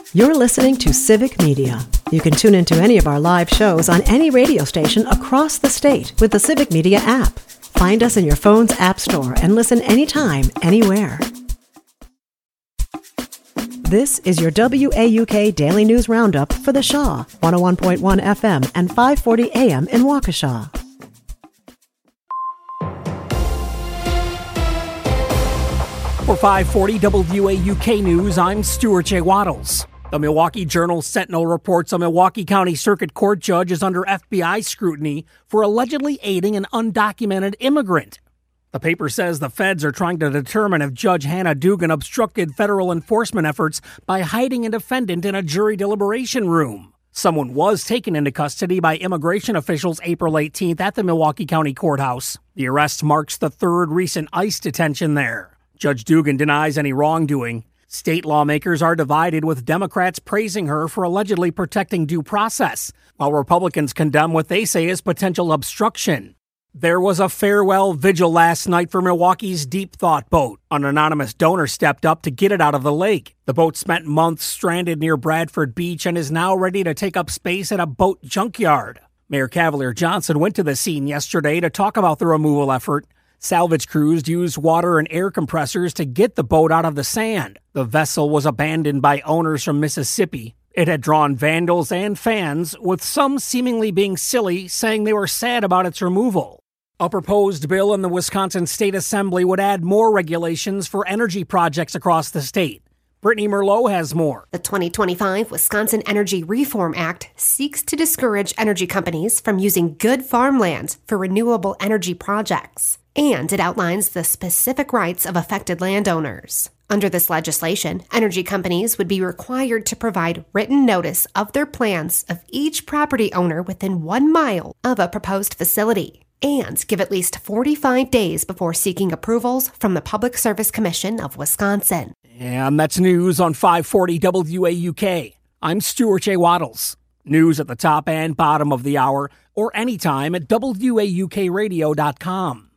You're listening to Civic Media. You can tune into any of our live shows on any radio station across the state with the Civic Media app. Find us in your phone's app store and listen anytime, anywhere. This is your WAUK Daily News Roundup for the Shaw, 101.1 FM and 540 AM in Waukesha. For 540 WAUK News, I'm Stuart J. Waddles. The Milwaukee Journal-Sentinel reports a Milwaukee County Circuit Court judge is under FBI scrutiny for allegedly aiding an undocumented immigrant. The paper says the feds are trying to determine if Judge Hannah Dugan obstructed federal enforcement efforts by hiding a defendant in a jury deliberation room. Someone was taken into custody by immigration officials April 18th at the Milwaukee County Courthouse. The arrest marks the third recent ICE detention there. Judge Dugan denies any wrongdoing. State lawmakers are divided, with Democrats praising her for allegedly protecting due process, while Republicans condemn what they say is potential obstruction. There was a farewell vigil last night for Milwaukee's Deep Thought boat. An anonymous donor stepped up to get it out of the lake. The boat spent months stranded near Bradford Beach and is now ready to take up space at a boat junkyard. Mayor Cavalier Johnson went to the scene yesterday to talk about the removal effort. Salvage crews used water and air compressors to get the boat out of the sand. The vessel was abandoned by owners from Mississippi. It had drawn vandals and fans, with some seemingly being silly, saying they were sad about its removal. A proposed bill in the Wisconsin State Assembly would add more regulations for energy projects across the state. Brittany Merlot has more. The 2025 Wisconsin Energy Reform Act seeks to discourage energy companies from using good farmland for renewable energy projects. And it outlines the specific rights of affected landowners. Under this legislation, energy companies would be required to provide written notice of their plans of each property owner within 1 mile of a proposed facility, and give at least 45 days before seeking approvals from the Public Service Commission of Wisconsin. And that's news on 540 WAUK. I'm Stuart J. Waddles. News at the top and bottom of the hour, or anytime at WAUKradio.com.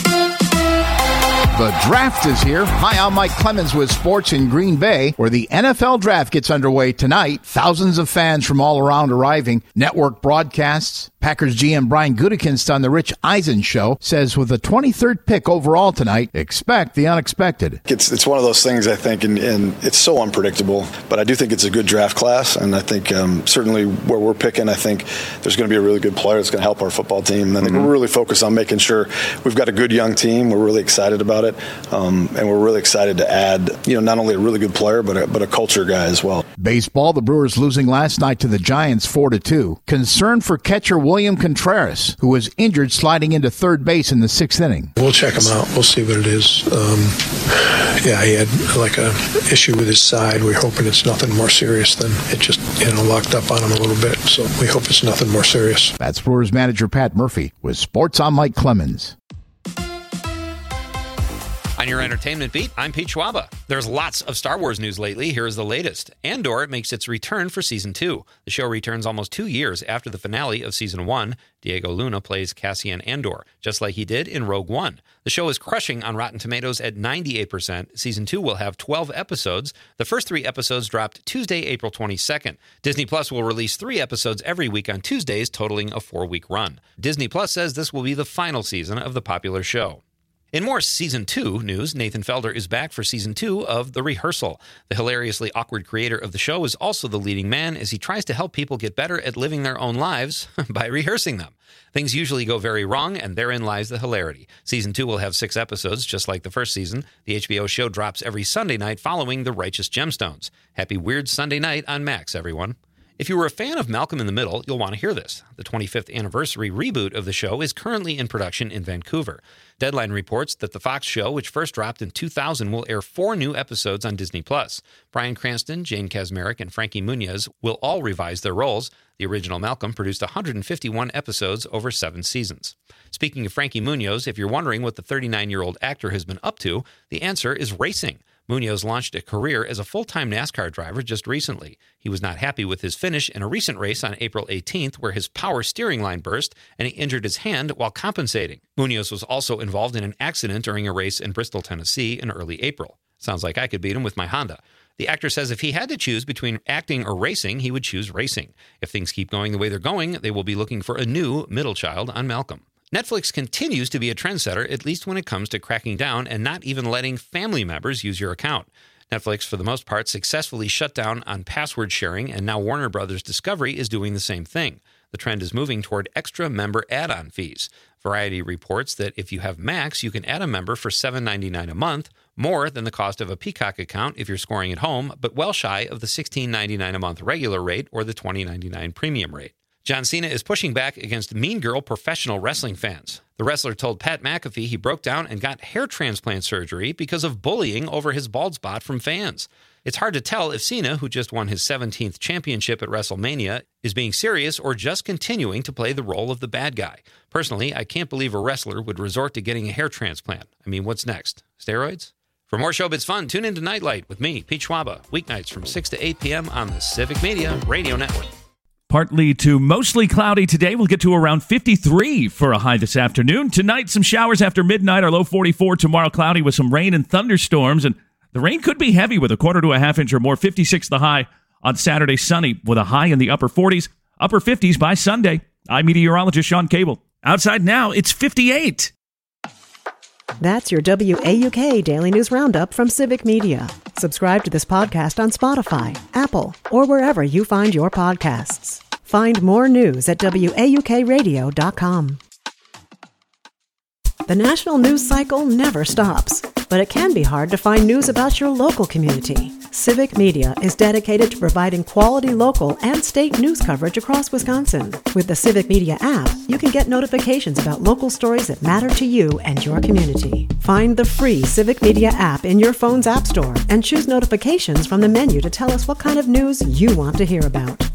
The draft is here. Hi, I'm Mike Clemens with sports in Green Bay, where the NFL draft gets underway tonight. Thousands of fans from all around arriving. Network broadcasts. Packers GM Brian Gutekunst on the Rich Eisen Show says with the 23rd pick overall tonight, expect the unexpected. It's one of those things, I think, and it's so unpredictable, but I do think it's a good draft class, and I think certainly where we're picking, I think there's going to be a really good player that's going to help our football team. And I think we're really focused on making sure we've got a good young team. We're really excited about it, and we're really excited to add, not only a really good player, but a culture guy as well. Baseball, the Brewers losing last night to the Giants 4-2. Concern for catcher William Contreras, who was injured sliding into third base in the 6th inning. We'll check him out. We'll see what it is. He had like a issue with his side. We're hoping it's nothing more serious than it just, locked up on him a little bit. So we hope it's nothing more serious. That's Brewers manager Pat Murphy with Sports on Mike Clemens. On your entertainment beat, I'm Pete Schwaba. There's lots of Star Wars news lately. Here is the latest. Andor makes its return for Season 2. The show returns almost 2 years after the finale of Season 1. Diego Luna plays Cassian Andor, just like he did in Rogue One. The show is crushing on Rotten Tomatoes at 98%. Season 2 will have 12 episodes. The first 3 episodes dropped Tuesday, April 22nd. Disney Plus will release 3 episodes every week on Tuesdays, totaling a 4-week run. Disney Plus says this will be the final season of the popular show. In more Season 2 news, Nathan Felder is back for Season 2 of The Rehearsal. The hilariously awkward creator of the show is also the leading man as he tries to help people get better at living their own lives by rehearsing them. Things usually go very wrong, and therein lies the hilarity. Season 2 will have 6 episodes, just like the first season. The HBO show drops every Sunday night following The Righteous Gemstones. Happy Weird Sunday night on Max, everyone. If you were a fan of Malcolm in the Middle, you'll want to hear this. The 25th anniversary reboot of the show is currently in production in Vancouver. Deadline reports that the Fox show, which first dropped in 2000, will air 4 new episodes on Disney+. Bryan Cranston, Jane Kaczmarek, and Frankie Muniz will all revise their roles. The original Malcolm produced 151 episodes over 7 seasons. Speaking of Frankie Muniz, if you're wondering what the 39-year-old actor has been up to, the answer is racing. Munoz launched a career as a full-time NASCAR driver just recently. He was not happy with his finish in a recent race on April 18th where his power steering line burst and he injured his hand while compensating. Munoz was also involved in an accident during a race in Bristol, Tennessee in early April. Sounds like I could beat him with my Honda. The actor says if he had to choose between acting or racing, he would choose racing. If things keep going the way they're going, they will be looking for a new middle child on Malcolm. Netflix continues to be a trendsetter, at least when it comes to cracking down and not even letting family members use your account. Netflix, for the most part, successfully shut down on password sharing, and now Warner Bros. Discovery is doing the same thing. The trend is moving toward extra member add-on fees. Variety reports that if you have Max, you can add a member for $7.99 a month, more than the cost of a Peacock account if you're scoring at home, but well shy of the $16.99 a month regular rate or the $20.99 premium rate. John Cena is pushing back against mean girl professional wrestling fans. The wrestler told Pat McAfee he broke down and got hair transplant surgery because of bullying over his bald spot from fans. It's hard to tell if Cena, who just won his 17th championship at WrestleMania, is being serious or just continuing to play the role of the bad guy. Personally, I can't believe a wrestler would resort to getting a hair transplant. I mean, what's next? Steroids? For more Showbiz fun, tune into Nightlight with me, Pete Schwaba, weeknights from 6 to 8 p.m. on the Civic Media Radio Network. Partly to mostly cloudy today. We'll get to around 53 for a high this afternoon. Tonight, some showers after midnight. Our low 44. Tomorrow, cloudy with some rain and thunderstorms. And the rain could be heavy with a quarter to a half inch or more. 56 the high. On Saturday, sunny with a high in the upper 40s. Upper 50s by Sunday. I'm meteorologist Sean Cable. Outside now, it's 58. That's your WAUK Daily News Roundup from Civic Media. Subscribe to this podcast on Spotify, Apple, or wherever you find your podcasts. Find more news at WAUKradio.com. The national news cycle never stops, but it can be hard to find news about your local community. Civic Media is dedicated to providing quality local and state news coverage across Wisconsin. With the Civic Media app, you can get notifications about local stories that matter to you and your community. Find the free Civic Media app in your phone's app store and choose notifications from the menu to tell us what kind of news you want to hear about.